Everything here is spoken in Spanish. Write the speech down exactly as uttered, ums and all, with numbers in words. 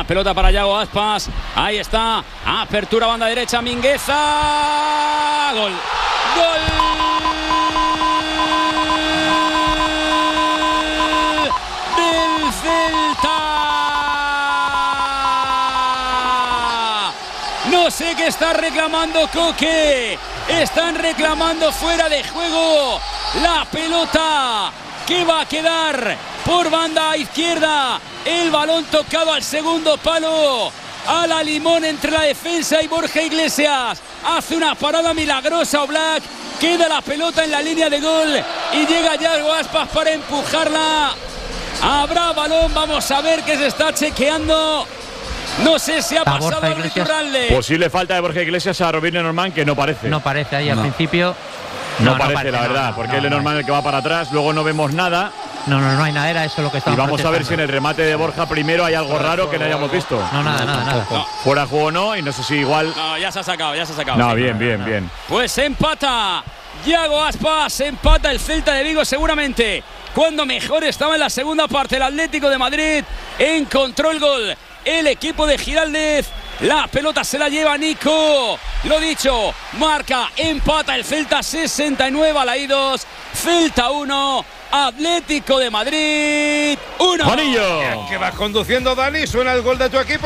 pelota para Yago Aspas. Ahí está. Apertura banda derecha. Mingueza. Gol. Gol. Del Celta. No sé qué está reclamando Coque. Están reclamando fuera de juego. La pelota que va a quedar por banda izquierda. El balón tocado al segundo palo. A la limón entre la defensa y Borja Iglesias. Hace una parada milagrosa Oblak. Queda la pelota en la línea de gol. Y llega Yago Aspas para empujarla. Habrá balón. Vamos a ver que se está chequeando. No sé si ha a pasado Borja algo Iglesias. Iturralde. Posible falta de Borja Iglesias a Robin Lenormand, que no parece. No parece ahí no. al principio. No, No, parece, no parece, la no, verdad, no, porque no, es Lenormand no. el que va para atrás. Luego no vemos nada. No, no, no hay nada, era eso lo que Y estaba vamos a ver si en el remate de Borja primero hay algo raro que no hayamos visto. No, nada, nada, nada. No. Fuera de juego no, y no sé si igual. No, ya se ha sacado, ya se ha sacado. No, Sí. bien, bien, bien. Pues empata Yago Aspas, empata el Celta de Vigo seguramente. Cuando mejor estaba en la segunda parte el Atlético de Madrid, encontró el gol el equipo de Giraldez. La pelota se la lleva Nico. Lo dicho, marca, empata el Celta, sesenta y nueve a la I dos. Celta uno, Atlético de Madrid uno. Juanillo. Que vas conduciendo, Dani, suena el gol de tu equipo.